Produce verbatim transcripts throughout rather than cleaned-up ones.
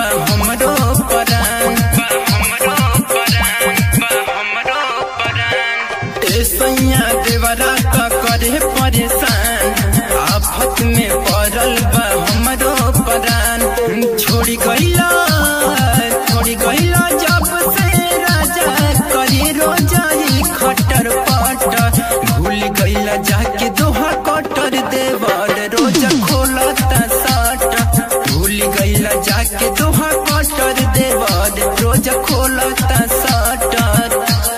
बा हमरो परान ए सैया देवरा का करे परेशान आफत में पड़ल बा हमरो परान छोड़ी गइला छोड़ी गइला जब से राजा करे रोजाई खटर पटर भूल गइला जाके दोहा कटर देवर रोज खोलता साट भूल गइला जाके दोहा कटर देवर रोज खोलता साटर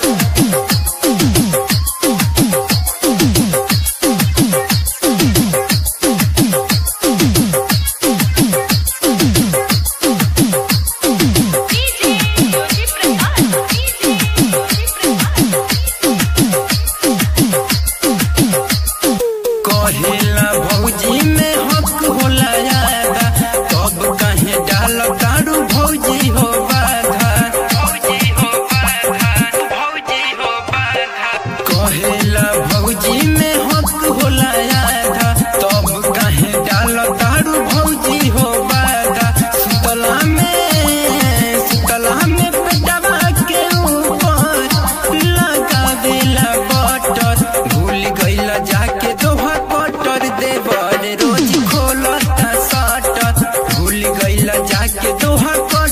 कहेला भौजी में हक होला ज्यादा तब कहे डाल दारू भौजी हो बाधा भौजी हो बाधा भौजी हो बाधा कहेला भौजी में हक होला ज्यादा तब कहे डाल दारू भौजी हो बाधा सुतला में सुतला में पेटवा के ऊपर लगावेला बटर भूल गइला जाके दोहा देवर रोज खोलता साटर भूल गइला जाके दोहा